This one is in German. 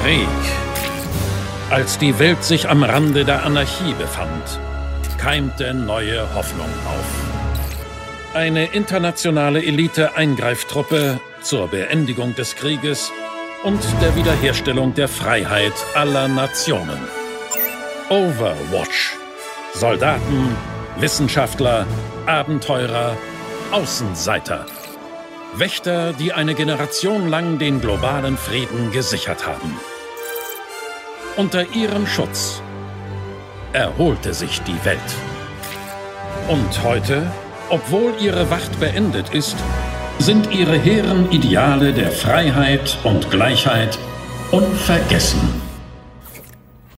Krieg. Als die Welt sich am Rande der Anarchie befand, keimte neue Hoffnung auf. Eine internationale Elite-Eingreiftruppe zur Beendigung des Krieges und der Wiederherstellung der Freiheit aller Nationen. Overwatch. Soldaten, Wissenschaftler, Abenteurer, Außenseiter. Wächter, die eine Generation lang den globalen Frieden gesichert haben. Unter ihrem Schutz erholte sich die Welt. Und heute, obwohl ihre Wacht beendet ist, sind ihre hehren Ideale der Freiheit und Gleichheit unvergessen.